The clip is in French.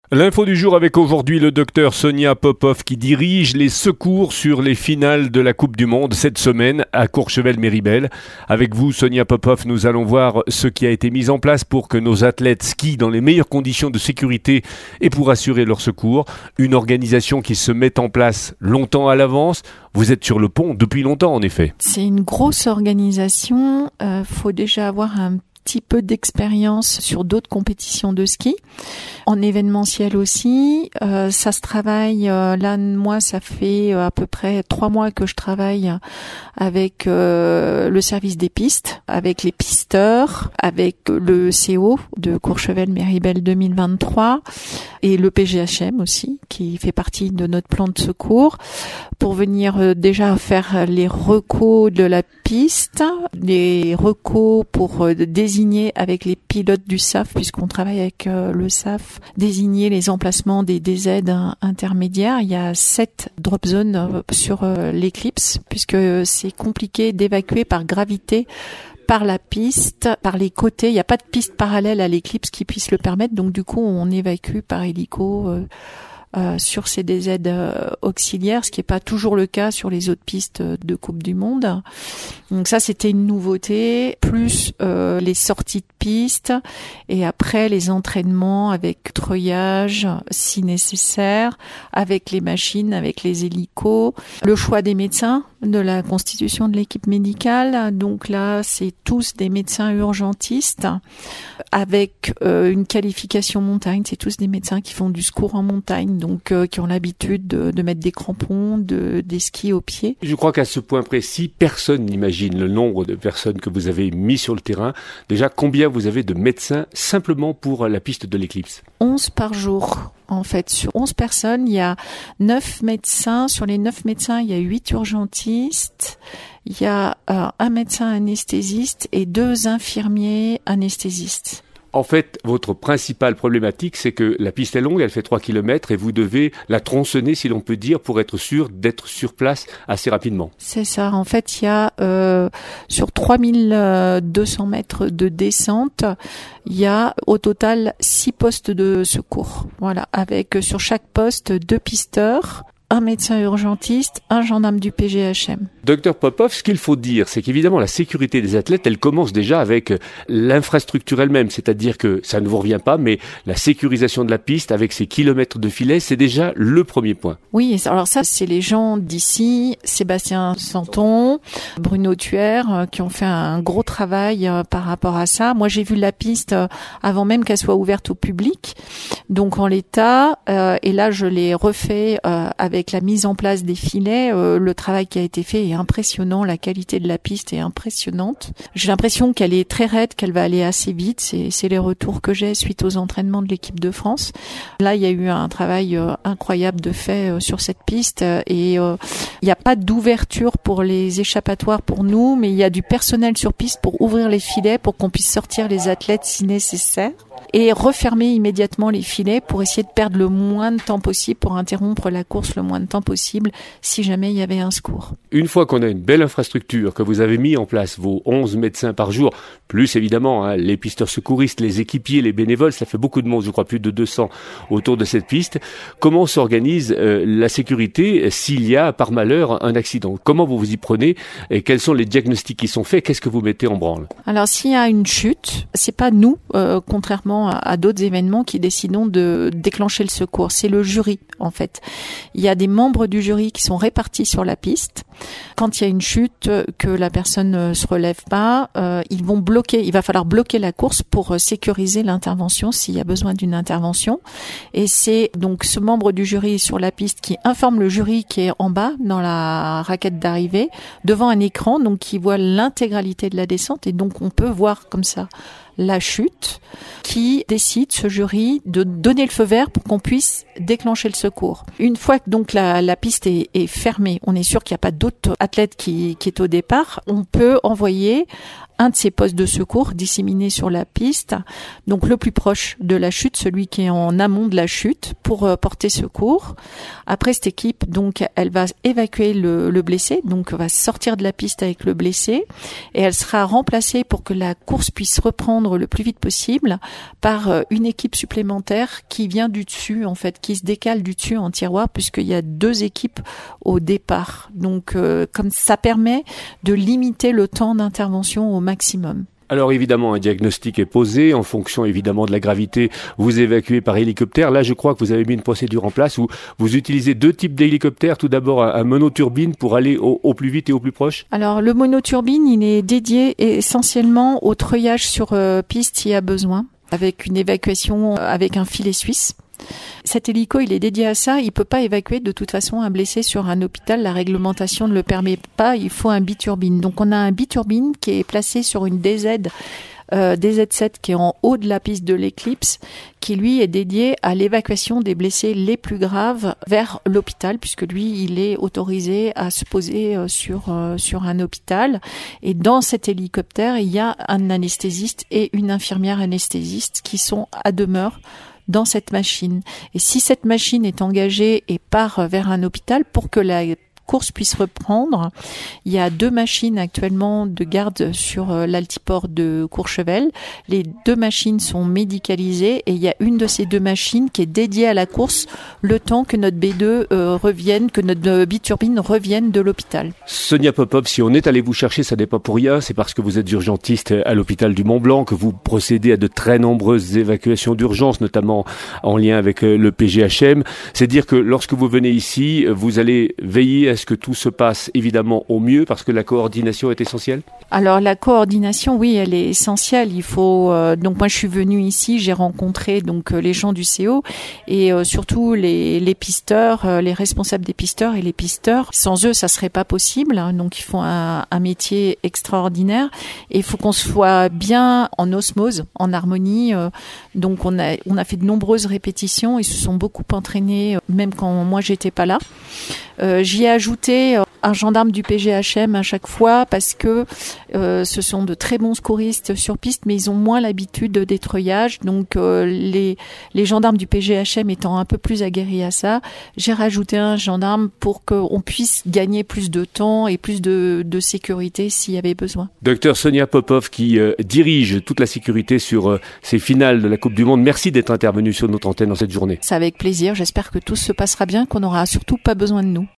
L'info du jour avec aujourd'hui le docteur Sonia Popov qui dirige les secours sur les finales de la Coupe du Monde cette semaine à Courchevel-Méribel. Avec vous Sonia Popov, nous allons voir ce qui a été mis en place pour que nos athlètes skient dans les meilleures conditions de sécurité et pour assurer leur secours. Une organisation qui se met en place longtemps à l'avance. Vous êtes sur le pont depuis longtemps en effet. C'est une grosse organisation, faut déjà avoir un petit peu d'expérience sur d'autres compétitions de ski. En événementiel aussi, ça se travaille, là moi ça fait à peu près 3 mois que je travaille avec le service des pistes, avec les pisteurs, avec le CO de Courchevel-Méribel 2023 et le PGHM aussi qui fait partie de notre plan de secours pour venir déjà faire les recos de la piste, les recos pour désigner avec les pilotes du SAF puisqu'on travaille avec le SAF, désigner les emplacements des DZ intermédiaires. Il y a 7 drop zones sur l'Eclipse puisque c'est compliqué d'évacuer par gravité par la piste, par les côtés. Il n'y a pas de piste parallèle à l'Eclipse qui puisse le permettre. Donc du coup, on évacue par hélico sur ces DZ auxiliaires, ce qui n'est pas toujours le cas sur les autres pistes de Coupe du Monde. Donc ça, c'était une nouveauté, plus les sorties de piste et après les entraînements avec treuillage si nécessaire, avec les machines, avec les hélicos, le choix des médecins, de la constitution de l'équipe médicale. Donc là, c'est tous des médecins urgentistes avec une qualification montagne. C'est tous des médecins qui font du secours en montagne, donc qui ont l'habitude de mettre des crampons, des skis aux pieds. Je crois qu'à ce point précis, personne n'imagine le nombre de personnes que vous avez mis sur le terrain. Déjà, combien vous avez de médecins simplement pour la piste de l'Eclipse ? 11 par jour. En fait, sur 11 personnes, il y a 9 médecins. Sur les 9 médecins, il y a 8 urgentistes. Il y a un médecin anesthésiste et 2 infirmiers anesthésistes. En fait, votre principale problématique, c'est que la piste est longue, elle fait 3 km et vous devez la tronçonner, si l'on peut dire, pour être sûr d'être sur place assez rapidement. C'est ça. En fait, il y a sur 3200 mètres de descente, il y a au total 6 postes de secours. Voilà, avec sur chaque poste 2 pisteurs, un médecin urgentiste, un gendarme du PGHM. Docteur Popov, ce qu'il faut dire, c'est qu'évidemment la sécurité des athlètes, elle commence déjà avec l'infrastructure elle-même, c'est-à-dire que ça ne vous revient pas, mais la sécurisation de la piste avec ses kilomètres de filets, c'est déjà le premier point. Oui, alors ça, c'est les gens d'ici, Sébastien Santon, Bruno Thuer, qui ont fait un gros travail par rapport à ça. Moi, j'ai vu la piste avant même qu'elle soit ouverte au public, donc en l'état, et là, je l'ai refait avec la mise en place des filets. Le travail qui a été fait est impressionnant, la qualité de la piste est impressionnante. J'ai l'impression qu'elle est très raide, qu'elle va aller assez vite. C'est les retours que j'ai suite aux entraînements de l'équipe de France. Là, il y a eu un travail incroyable de fait sur cette piste et il n'y a pas d'ouverture pour les échappatoires pour nous, mais il y a du personnel sur piste pour ouvrir les filets pour qu'on puisse sortir les athlètes si nécessaire et refermer immédiatement les filets pour essayer de perdre le moins de temps possible, pour interrompre la course le moins de temps possible si jamais il y avait un secours. Une fois qu'on a une belle infrastructure, que vous avez mis en place vos 11 médecins par jour, plus évidemment les pisteurs secouristes, les équipiers, les bénévoles, ça fait beaucoup de monde, je crois plus de 200 autour de cette piste. Comment s'organise la sécurité s'il y a par malheur un accident ? Comment vous vous y prenez et quels sont les diagnostics qui sont faits ? Qu'est-ce que vous mettez en branle ? Alors s'il y a une chute, c'est pas nous, contrairement à d'autres événements qui décidons de déclencher le secours. C'est le jury, en fait. Il y a des membres du jury qui sont répartis sur la piste. Quand il y a une chute, que la personne ne se relève pas, ils vont bloquer. Il va falloir bloquer la course pour sécuriser l'intervention s'il y a besoin d'une intervention. Et c'est donc ce membre du jury sur la piste qui informe le jury qui est en bas, dans la raquette d'arrivée, devant un écran, donc qui voit l'intégralité de la descente. Et donc on peut voir comme ça la chute, qui décide, ce jury, de donner le feu vert pour qu'on puisse déclencher le secours. Une fois que donc la piste est fermée, on est sûr qu'il n'y a pas d'autres athlètes qui est au départ, on peut envoyer un de ces postes de secours disséminés sur la piste, donc le plus proche de la chute, celui qui est en amont de la chute, pour porter secours. Après, cette équipe, donc, elle va évacuer le blessé, donc va sortir de la piste avec le blessé, et elle sera remplacée pour que la course puisse reprendre le plus vite possible par une équipe supplémentaire qui vient du dessus, en fait, qui se décale du dessus en tiroir, puisqu'il y a 2 équipes au départ. Donc, comme ça permet de limiter le temps d'intervention au maximum. Alors évidemment, un diagnostic est posé en fonction évidemment de la gravité. Vous évacuez par hélicoptère. Là, je crois que vous avez mis une procédure en place où vous utilisez 2 types d'hélicoptères. Tout d'abord, un monoturbine pour aller au plus vite et au plus proche. Alors, le monoturbine, il est dédié essentiellement au treuillage sur piste s'il y a besoin, avec une évacuation avec un filet suisse. Cet hélico, il est dédié à ça. Il peut pas évacuer de toute façon un blessé sur un hôpital. La réglementation ne le permet pas. Il faut un biturbine. Donc, on a un biturbine qui est placé sur une DZ7 qui est en haut de la piste de l'Eclipse, qui lui est dédié à l'évacuation des blessés les plus graves vers l'hôpital, puisque lui, il est autorisé à se poser sur un hôpital. Et dans cet hélicoptère, il y a un anesthésiste et une infirmière anesthésiste qui sont à demeure dans cette machine. Et si cette machine est engagée et part vers un hôpital, pour que la course puisse reprendre, il y a 2 machines actuellement de garde sur l'altiport de Courchevel. Les 2 machines sont médicalisées et il y a une de ces 2 machines qui est dédiée à la course le temps que notre B2 revienne, que notre biturbine revienne de l'hôpital. Sonia Popov, si on est allé vous chercher, ça n'est pas pour rien. C'est parce que vous êtes urgentiste à l'hôpital du Mont-Blanc que vous procédez à de très nombreuses évacuations d'urgence, notamment en lien avec le PGHM. C'est dire que lorsque vous venez ici, vous allez veiller à ce que tout se passe évidemment au mieux parce que la coordination est essentielle? Alors la coordination, oui, elle est essentielle. Il faut donc moi je suis venue ici, j'ai rencontré donc les gens du CO et surtout les pisteurs, les responsables des pisteurs et les pisteurs. Sans eux, ça serait pas possible. Hein, donc ils font un métier extraordinaire et il faut qu'on soit bien en osmose, en harmonie. Donc on a fait de nombreuses répétitions. Ils se sont beaucoup entraînés, même quand moi j'étais pas là. J'y ai ajouté un gendarme du PGHM à chaque fois parce que ce sont de très bons secouristes sur piste, mais ils ont moins l'habitude des treuillages. Donc les gendarmes du PGHM étant un peu plus aguerris à ça, j'ai rajouté un gendarme pour qu'on puisse gagner plus de temps et plus de sécurité s'il y avait besoin. Docteur Sonia Popov qui dirige toute la sécurité sur ces finales de la Coupe du Monde. Merci d'être intervenu sur notre antenne dans cette journée. C'est avec plaisir. J'espère que tout se passera bien, qu'on n'aura surtout pas besoin de nous.